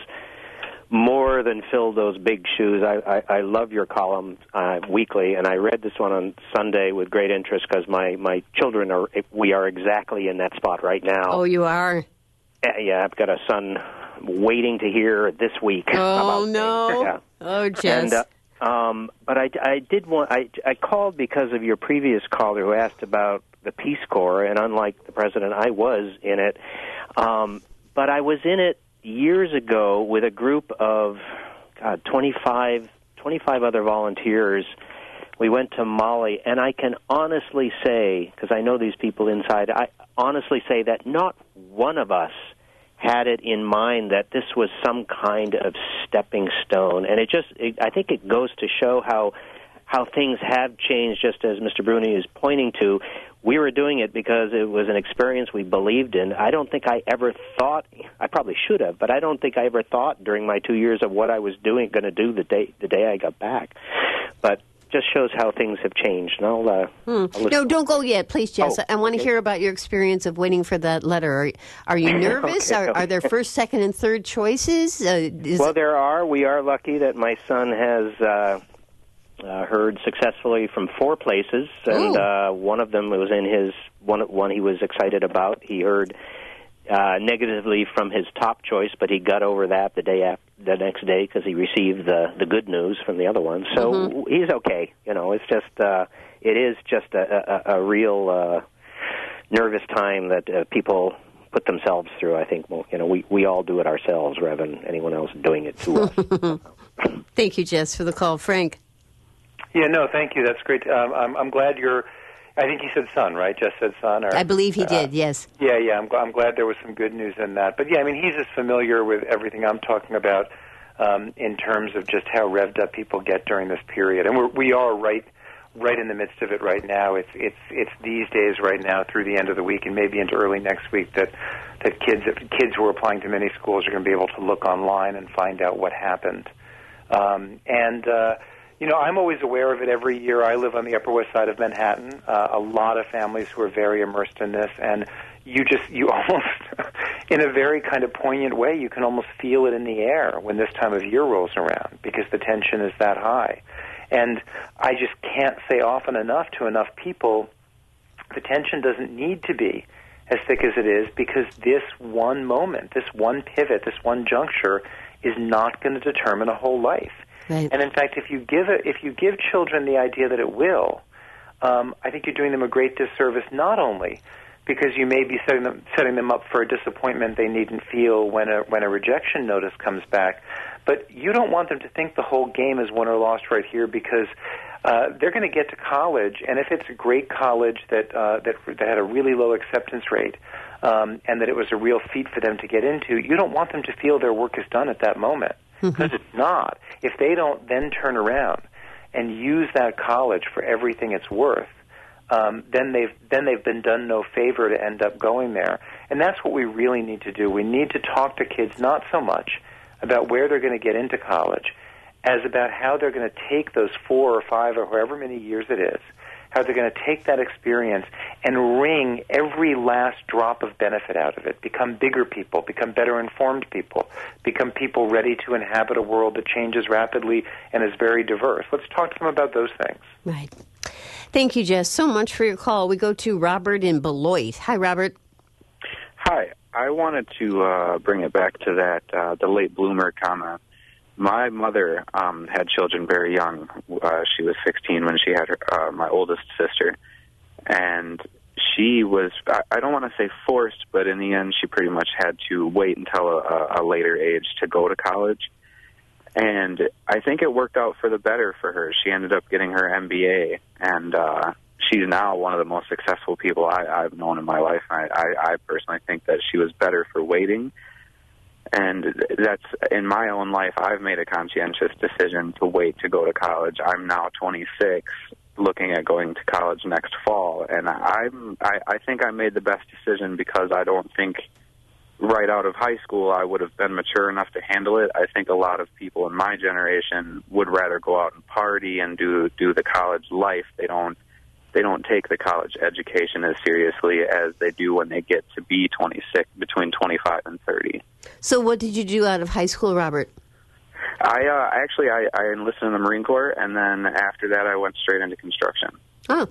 [SPEAKER 6] more than filled those big shoes. I, I, I love your column uh, weekly, and I read this one on Sunday with great interest because my, my children are, we are exactly in that spot right now.
[SPEAKER 1] Oh, you are?
[SPEAKER 6] Yeah, I've got a son waiting to hear this week.
[SPEAKER 1] Oh,
[SPEAKER 6] about
[SPEAKER 1] no.
[SPEAKER 6] Yeah.
[SPEAKER 1] Oh, Jess.
[SPEAKER 6] And, uh, um, but I, I did want, I, I called because of your previous caller who asked about the Peace Corps, and unlike the president, I was in it. Um, but I was in it years ago with a group of, God, twenty-five, twenty-five other volunteers. We went to Mali, and I can honestly say, because I know these people inside, I honestly say that not one of us had it in mind that this was some kind of stepping stone. And it just, it, I think it goes to show how how things have changed, just as Mister Bruni is pointing to. We were doing it because it was an experience we believed in. I don't think I ever thought, I probably should have, but I don't think I ever thought during my two years of what I was doing, going to do the day the day I got back. But just shows how things have changed. And I'll, uh,
[SPEAKER 1] hmm.
[SPEAKER 6] I'll
[SPEAKER 1] no, don't go yet, please, Jess.
[SPEAKER 6] Oh,
[SPEAKER 1] I want to
[SPEAKER 6] okay.
[SPEAKER 1] hear about your experience of waiting for that letter. Are, are you nervous?
[SPEAKER 6] okay,
[SPEAKER 1] are,
[SPEAKER 6] okay.
[SPEAKER 1] are there first, second, and third choices? Uh, is
[SPEAKER 6] well, there are. We are lucky that my son has uh, uh, heard successfully from four places, and uh, one of them was in his one. One he was excited about. He heard uh, negatively from his top choice, but he got over that the day after, the next day because he received the the good news from the other one. So mm-hmm. he's okay. You know, it's just uh, it is just a, a, a real uh, nervous time that uh, people put themselves through. I think, well, you know, we, we all do it ourselves rather than anyone else doing it to us.
[SPEAKER 1] Thank you, Jess, for the call. Frank?
[SPEAKER 2] Yeah, no, thank you. That's great. Um, I'm, I'm glad you're, I think he said son, right? Jess said son? Or,
[SPEAKER 1] I believe he
[SPEAKER 2] uh,
[SPEAKER 1] did, yes.
[SPEAKER 2] Yeah, yeah, I'm, I'm glad there was some good news in that. But, yeah, I mean, he's as familiar with everything I'm talking about um, in terms of just how revved up people get during this period. And we're, we are right right in the midst of it right now. It's it's it's these days right now through the end of the week and maybe into early next week that that kids kids who are applying to many schools are going to be able to look online and find out what happened. Um, and uh, you know, I'm always aware of it every year. I live on the Upper West Side of Manhattan. Uh, a lot of families who are very immersed in this, and you just you almost, in a very kind of poignant way, you can almost feel it in the air when this time of year rolls around because the tension is that high. And I just can't say often enough to enough people, the tension doesn't need to be as thick as it is because this one moment, this one pivot, this one juncture is not going to determine a whole life.
[SPEAKER 1] Right.
[SPEAKER 2] And in fact, if you give it, if you give children the idea that it will, um, I think you're doing them a great disservice. Not only because you may be setting them setting them up for a disappointment they needn't feel when a when a rejection notice comes back, but you don't want them to think the whole game is won or lost right here because uh, they're going to get to college, and if it's a great college that uh, that that had a really low acceptance rate. Um, and that it was a real feat for them to get into, you don't want them to feel their work is done at that moment. Because mm-hmm. it's not. If they don't then turn around and use that college for everything it's worth, um, then they've then they've been done no favor to end up going there. And that's what we really need to do. We need to talk to kids not so much about where they're going to get into college as about how they're going to take those four or five or however many years it is, how they're going to take that experience and wring every last drop of benefit out of it, become bigger people, become better informed people, become people ready to inhabit a world that changes rapidly and is very diverse. Let's talk to them about those things.
[SPEAKER 1] Right. Thank you, Jess, so much for your call. We go to Robert in Beloit. Hi, Robert.
[SPEAKER 7] Hi. I wanted to uh, bring it back to that, uh, the late bloomer comment. My mother um, had children very young. Uh, she was sixteen when she had her, uh, my oldest sister. And she was, I, I don't want to say forced, but in the end she pretty much had to wait until a, a later age to go to college. And I think it worked out for the better for her. She ended up getting her M B A, and uh, she's now one of the most successful people I, I've known in my life. I, I, I personally think that she was better for waiting. And that's, in my own life, I've made a conscientious decision to wait to go to college. I'm now twenty-six, looking at going to college next fall. And I'm, I, I think I made the best decision because I don't think right out of high school I would have been mature enough to handle it. I think a lot of people in my generation would rather go out and party and do, do the college life. They don't They don't take the college education as seriously as they do when they get to be twenty-six, between twenty-five and thirty.
[SPEAKER 1] So what did you do out of high school, Robert?
[SPEAKER 7] I uh, actually, I, I enlisted in the Marine Corps, and then after that I went straight into construction.
[SPEAKER 1] Oh.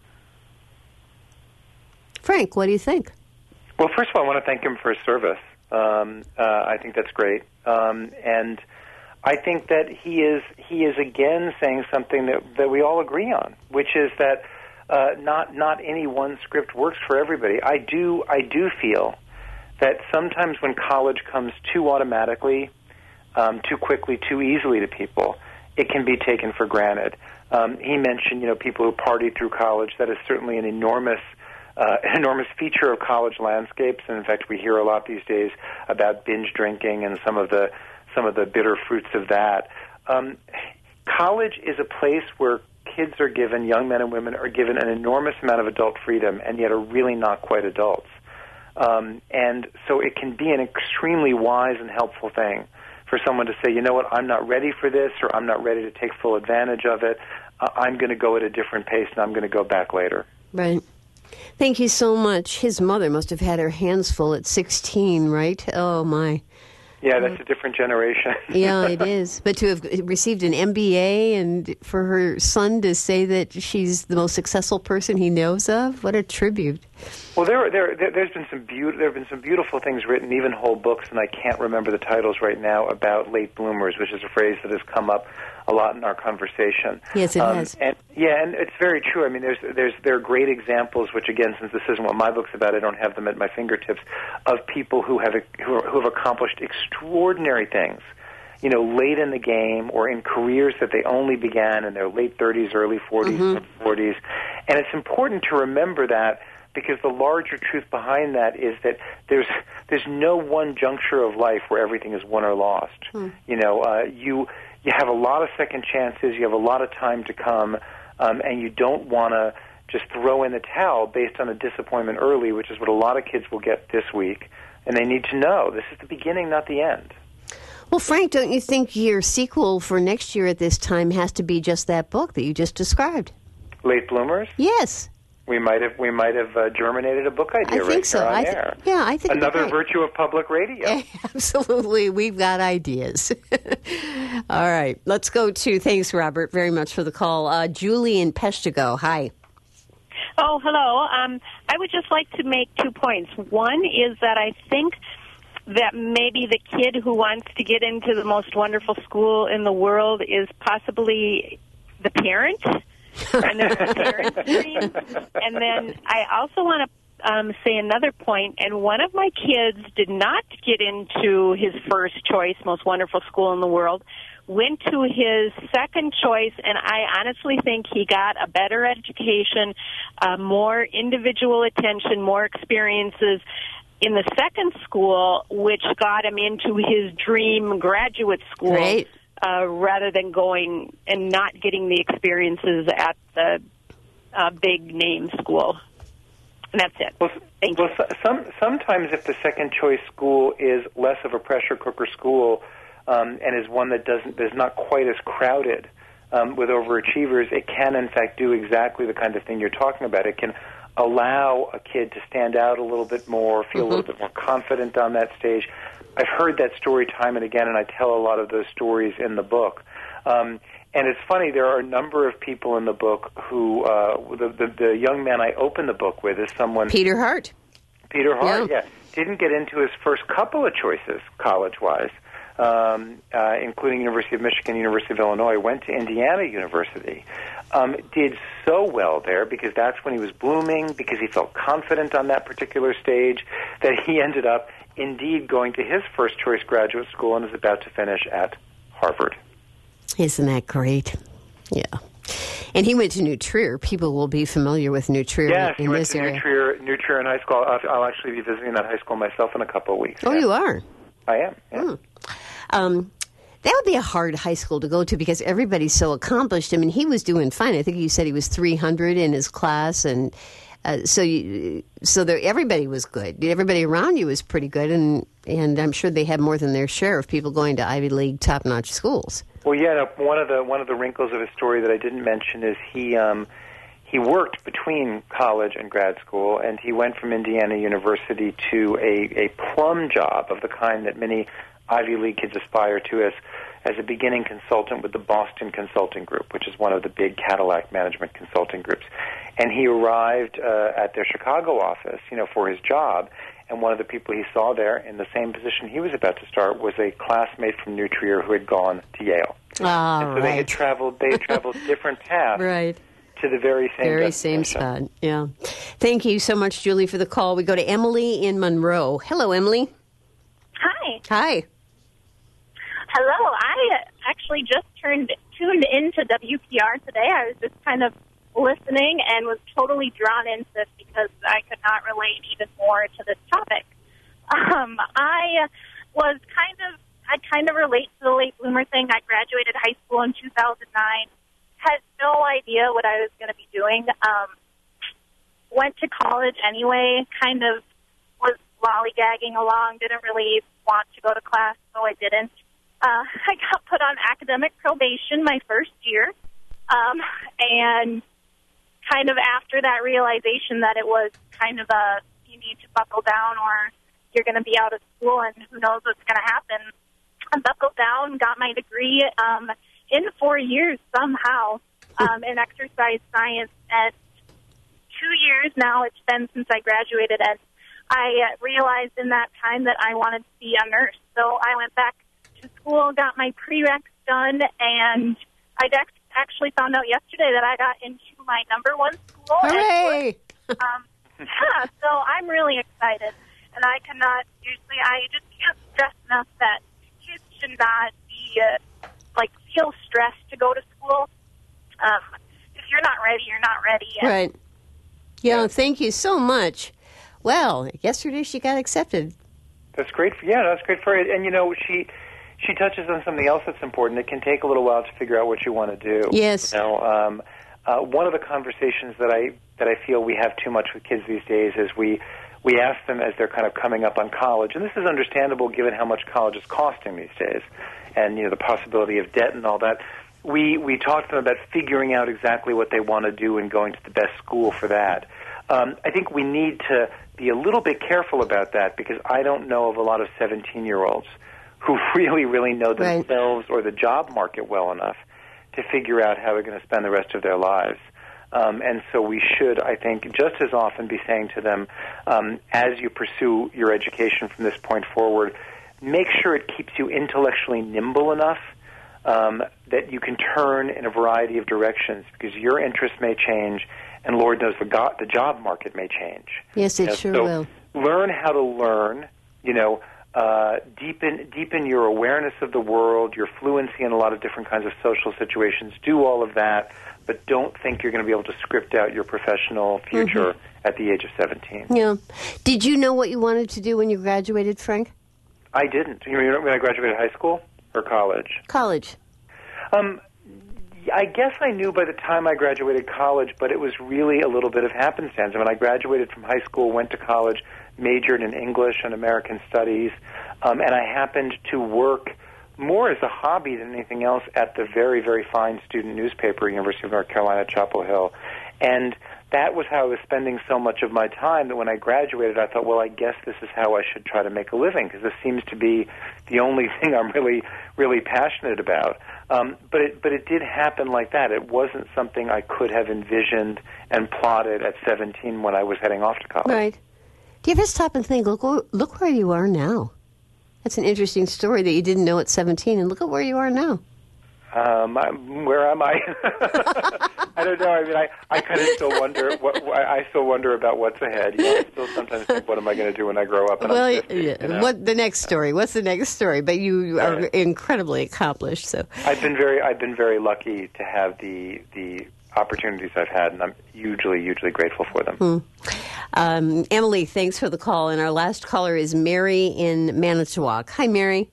[SPEAKER 1] Frank, what do you think?
[SPEAKER 2] Well, first of all, I want to thank him for his service. Um, uh, I think that's great. Um, and I think that he is, he is again saying something that, that we all agree on, which is that Uh, not not any one script works for everybody. I do I do feel that sometimes when college comes too automatically, um, too quickly, too easily to people, it can be taken for granted. Um, he mentioned, you know, people who party through college. That is certainly an enormous uh, an enormous feature of college landscapes. And in fact, we hear a lot these days about binge drinking and some of the some of the bitter fruits of that. Um, college is a place where kids are given, young men and women are given an enormous amount of adult freedom and yet are really not quite adults. Um, and so it can be an extremely wise and helpful thing for someone to say, you know what, I'm not ready for this, or I'm not ready to take full advantage of it. Uh, I'm going to go at a different pace and I'm going to go back later.
[SPEAKER 1] Right. Thank you so much. His mother must have had her hands full at sixteen, right? Oh, my.
[SPEAKER 2] Yeah, that's a different generation.
[SPEAKER 1] Yeah, it is. But to have received an M B A and for her son to say that she's the most successful person he knows of, what a tribute.
[SPEAKER 2] Well, there, there, there there's been some beautiful, there have been some beautiful things written, even whole books, and I can't remember the titles right now, about late bloomers, which is a phrase that has come up a lot in our conversation.
[SPEAKER 1] Yes, it
[SPEAKER 2] um,
[SPEAKER 1] has.
[SPEAKER 2] And, yeah, and it's very true. I mean, there's, there's, there are great examples, which again, since this isn't what my book's about, I don't have them at my fingertips, of people who have who, are, who have accomplished extraordinary things, you know, late in the game or in careers that they only began in their late thirties, early forties,
[SPEAKER 1] mm-hmm.
[SPEAKER 2] forties. And it's important to remember that, because the larger truth behind that is that there's there's no one juncture of life where everything is won or lost. Hmm. You know, uh, you you have a lot of second chances, you have a lot of time to come, um, and you don't want to just throw in the towel based on a disappointment early, which is what a lot of kids will get this week. And they need to know this is the beginning, not the end.
[SPEAKER 1] Well, Frank, don't you think your sequel for next year at this time has to be just that book that you just described?
[SPEAKER 2] Late Bloomers?
[SPEAKER 1] Yes.
[SPEAKER 2] We might have we might have uh, germinated a book idea
[SPEAKER 1] I think
[SPEAKER 2] right
[SPEAKER 1] so.
[SPEAKER 2] here on
[SPEAKER 1] I th-
[SPEAKER 2] air.
[SPEAKER 1] Yeah, I think
[SPEAKER 2] another
[SPEAKER 1] right.
[SPEAKER 2] virtue of public radio.
[SPEAKER 1] Absolutely, we've got ideas. All right, let's go to. Thanks, Robert, very much for the call. Uh, Julie in Peshtigo. Hi.
[SPEAKER 8] Oh, hello. Um, I would just like to make two points. One is that I think that maybe the kid who wants to get into the most wonderful school in the world is possibly the parent. And there's a parent's dream. And then I also want to um, say another point, and one of my kids did not get into his first choice, most wonderful school in the world, went to his second choice, and I honestly think he got a better education, uh, more individual attention, more experiences in the second school, which got him into his dream graduate school.
[SPEAKER 1] Great.
[SPEAKER 8] Uh, rather than going and not getting the experiences at the uh, big name school. And that's it.
[SPEAKER 2] Well,
[SPEAKER 8] Thank
[SPEAKER 2] well
[SPEAKER 8] you.
[SPEAKER 2] some, sometimes if the second choice school is less of a pressure cooker school um, and is one that doesn't is not quite as crowded um, with overachievers, it can in fact do exactly the kind of thing you're talking about. It can allow a kid to stand out a little bit more, feel mm-hmm. a little bit more confident on that stage. I've heard that story time and again, and I tell a lot of those stories in the book. Um, and it's funny, there are a number of people in the book who, uh, the, the, the young man I open the book with is someone...
[SPEAKER 1] Peter Hart.
[SPEAKER 2] Peter Hart,
[SPEAKER 1] yeah.
[SPEAKER 2] yeah. Didn't get into his first couple of choices, college-wise, um, uh, including University of Michigan, University of Illinois, went to Indiana University. Um, did so well there because that's when he was blooming, because he felt confident on that particular stage, that he ended up indeed going to his first choice graduate school and is about to finish at Harvard.
[SPEAKER 1] Isn't that great? Yeah. And he went to New Trier. People will be familiar with New Trier
[SPEAKER 2] yes,
[SPEAKER 1] in
[SPEAKER 2] he went
[SPEAKER 1] this
[SPEAKER 2] to
[SPEAKER 1] area.
[SPEAKER 2] New Trier, New Trier in high school. I'll, I'll actually be visiting that high school myself in a couple of weeks.
[SPEAKER 1] Oh,
[SPEAKER 2] yeah.
[SPEAKER 1] you are?
[SPEAKER 2] I am, yeah.
[SPEAKER 1] Hmm. Um, that would be a hard high school to go to because everybody's so accomplished. I mean, he was doing fine. I think you said he was three hundred in his class, and uh, so you, so there, everybody was good. Everybody around you was pretty good, and, and I'm sure they had more than their share of people going to Ivy League top-notch schools.
[SPEAKER 2] Well, yeah, no, one of the one of the wrinkles of his story that I didn't mention is he um, he worked between college and grad school, and he went from Indiana University to a, a plum job of the kind that many Ivy League kids aspire to as as a beginning consultant with the Boston Consulting Group, which is one of the big Cadillac management consulting groups. And he arrived uh, at their Chicago office, you know, for his job, and one of the people he saw there in the same position he was about to start was a classmate from New Trier who had gone to Yale.
[SPEAKER 1] Oh,
[SPEAKER 2] and so
[SPEAKER 1] right.
[SPEAKER 2] they had traveled they had traveled different paths
[SPEAKER 1] right.
[SPEAKER 2] to the very same
[SPEAKER 1] Very same spot, yeah. Thank you so much, Julie, for the call. We go to Emily in Monroe. Hello, Emily.
[SPEAKER 9] Hi.
[SPEAKER 1] Hi.
[SPEAKER 9] Hello. I actually just turned tuned into W P R today. I was just kind of listening and was totally drawn into this because I could not relate even more to this topic. Um, I was kind of, I kind of relate to the late bloomer thing. I graduated high school in two thousand nine, had no idea what I was going to be doing. Um, went to college anyway, kind of was lollygagging along, didn't really want to go to class, so I didn't. Uh, I got put on academic probation my first year, um, and kind of after that realization that it was kind of a, you need to buckle down or you're going to be out of school and who knows what's going to happen. I buckled down, got my degree um, in four years somehow um, in exercise science. And two years now it's been since I graduated, and I uh, realized in that time that I wanted to be a nurse. So I went back to school, got my prereqs done, and I actually found out yesterday that I got into my number one school.
[SPEAKER 1] Hooray!
[SPEAKER 9] Um, yeah, so I'm really excited, and I cannot usually, I just can't stress enough that kids should not be, uh, like, feel stressed to go to school. Um, if you're not ready, you're not ready. And
[SPEAKER 1] right. Yeah, yeah, thank you so much. Well, yesterday she got accepted.
[SPEAKER 2] That's great. For, yeah, that's great for her. And, you know, she she touches on something else that's important. It can take a little while to figure out what you want to do.
[SPEAKER 1] Yes.
[SPEAKER 2] You know, um, uh, one of the conversations that I that I feel we have too much with kids these days is we we ask them as they're kind of coming up on college, and this is understandable given how much college is costing these days, and you know the possibility of debt and all that. We we talk to them about figuring out exactly what they want to do and going to the best school for that. Um, I think we need to be a little bit careful about that because I don't know of a lot of seventeen-year-olds who really, really know themselves right. or the job market well enough to figure out how they're going to spend the rest of their lives. Um, and so we should, I think, just as often be saying to them, um, as you pursue your education from this point forward, make sure it keeps you intellectually nimble enough um, that you can turn in a variety of directions because your interests may change and Lord knows the, go- the job market may change.
[SPEAKER 1] Yes, it
[SPEAKER 2] you know,
[SPEAKER 1] sure
[SPEAKER 2] so
[SPEAKER 1] will.
[SPEAKER 2] Learn how to learn, you know, uh, deepen deepen your awareness of the world, your fluency in a lot of different kinds of social situations. Do all of that, but don't think you're going to be able to script out your professional future mm-hmm. at the age of seventeen.
[SPEAKER 1] Yeah. Did you know what you wanted to do when you graduated, Frank?
[SPEAKER 2] I didn't. You mean when I graduated high school or college?
[SPEAKER 1] College.
[SPEAKER 2] Um. I guess I knew by the time I graduated college, but it was really a little bit of happenstance. When I graduated from high school, went to college, majored in English and American Studies, um, and I happened to work more as a hobby than anything else at the very, very fine student newspaper, University of North Carolina, Chapel Hill. And that was how I was spending so much of my time that when I graduated, I thought, well, I guess this is how I should try to make a living because this seems to be the only thing I'm really, really passionate about. Um, but it, but it did happen like that. It wasn't something I could have envisioned and plotted at seventeen when I was heading off to college.
[SPEAKER 1] Right. Do you ever stop and think, look, look where you are now? That's an interesting story that you didn't know at seventeen, and look at where you are now.
[SPEAKER 2] Um, I'm, where am I? I don't know. I mean, I, I kind of still wonder. What, I still wonder about what's ahead. You know, I still sometimes think, what am I going to do when I grow up? And
[SPEAKER 1] well,
[SPEAKER 2] I'm fifty,
[SPEAKER 1] yeah.
[SPEAKER 2] You know?
[SPEAKER 1] What the next story? What's the next story? But you are right. incredibly accomplished. So
[SPEAKER 2] I've been very, I've been very lucky to have the the opportunities I've had, and I'm hugely, hugely grateful for them.
[SPEAKER 1] Hmm. Um, Emily, thanks for the call. And our last caller is Mary in Manitowoc. Hi, Mary.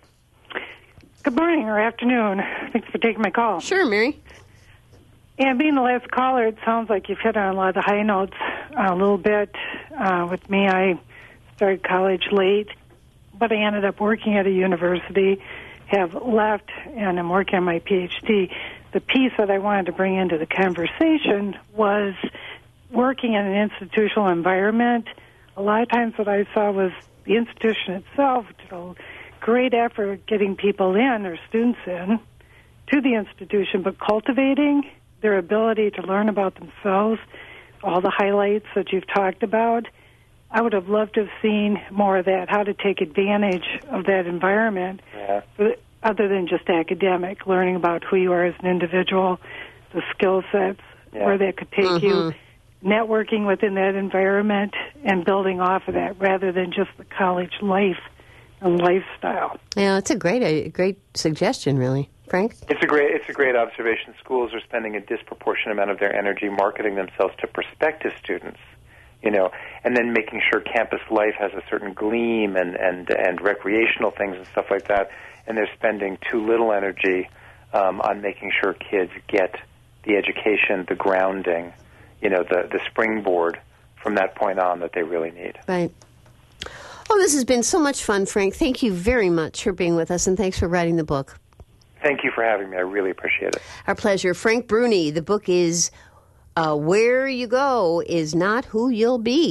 [SPEAKER 10] Good morning or afternoon. Thanks for taking my call.
[SPEAKER 1] Sure, Mary.
[SPEAKER 10] Yeah, being the last caller, it sounds like you've hit on a lot of the high notes uh, a little bit. Uh, with me, I started college late, but I ended up working at a university, have left, and I'm working on my P H D. The piece that I wanted to bring into the conversation was working in an institutional environment. A lot of times what I saw was the institution itself, you know, great effort getting people in or students in to the institution, but cultivating their ability to learn about themselves, all the highlights that you've talked about. I would have loved to have seen more of that, how to take advantage of that environment,
[SPEAKER 2] yeah.
[SPEAKER 10] other than just academic, learning about who you are as an individual, the skill sets, yeah. where that could take mm-hmm. you, networking within that environment, and building off of that rather than just the college life and lifestyle.
[SPEAKER 1] Yeah, it's a great, a great suggestion, really, Frank.
[SPEAKER 2] It's a great, it's a great observation. Schools are spending a disproportionate amount of their energy marketing themselves to prospective students, you know, and then making sure campus life has a certain gleam and and and recreational things and stuff like that. And they're spending too little energy um, on making sure kids get the education, the grounding, you know, the the springboard from that point on that they really need.
[SPEAKER 1] Right. Oh, this has been so much fun, Frank. Thank you very much for being with us, and thanks for writing the book.
[SPEAKER 2] Thank you for having me. I really appreciate it.
[SPEAKER 1] Our pleasure. Frank Bruni, the book is uh, Where You Go Is Not Who You'll Be.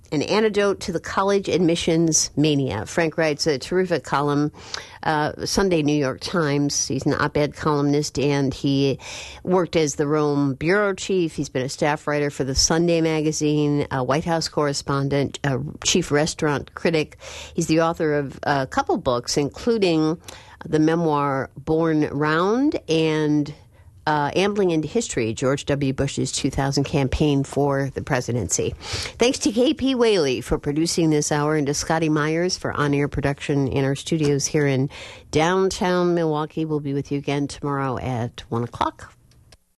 [SPEAKER 1] An Antidote to the College Admissions Mania. Frank writes a terrific column, uh, Sunday New York Times. He's an op-ed columnist, and he worked as the Rome bureau chief. He's been a staff writer for the Sunday magazine, a White House correspondent, a chief restaurant critic. He's the author of a couple books, including the memoir Born Round and Uh, Ambling into History, George W. Bush's two thousand campaign for the presidency. Thanks to K P Whaley for producing this hour and to Scotty Myers for on-air production in our studios here in downtown Milwaukee. We'll be with you again tomorrow at one o'clock.